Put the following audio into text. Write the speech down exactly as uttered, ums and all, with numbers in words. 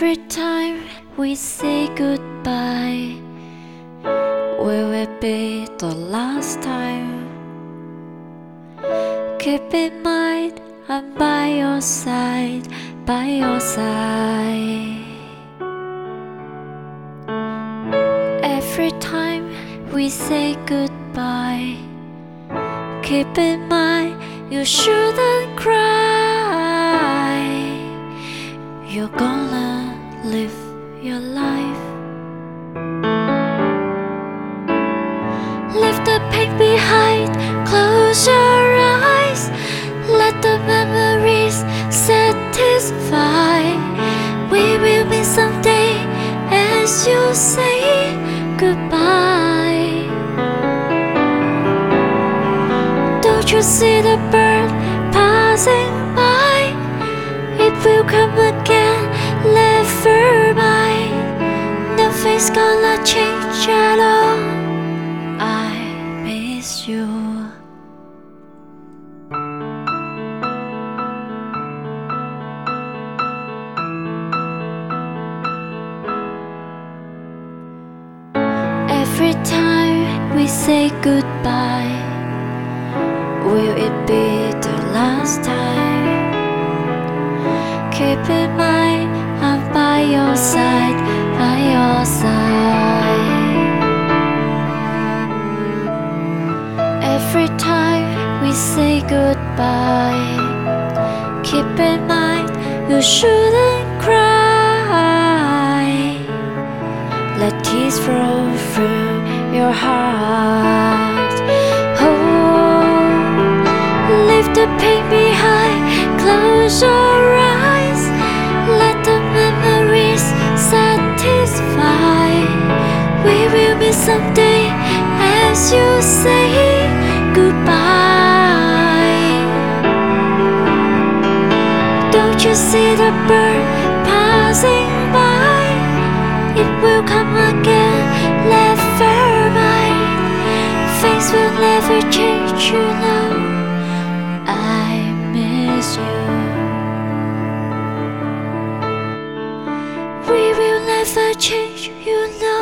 Every time we say goodbye, will it be the last time? Keep in mind, I'm by your side, by your side. Every time we say goodbye, keep in mind, you shouldn't cry. You're gonna live your life. Leave the pain behind, close your eyes. Let the memories satisfy. We will meet someday as you say goodbye. Don't you see the bird passing by? It will come again, never mind. Nothing's gonna change at all. I miss you. Every time we say goodbye, will it be the last time? Keep in mind, I'm by your side, by your side. Every time we say goodbye, keep in mind, you shouldn't cry. Let tears flow through your heart. Oh, leave the pain behind, close your eyes. Let the memories satisfy. We will meet someday as you say goodbye. Don't you see the bird passing by? It will come again, never mind. Things will never change, you know. I miss you. We will never change, you know.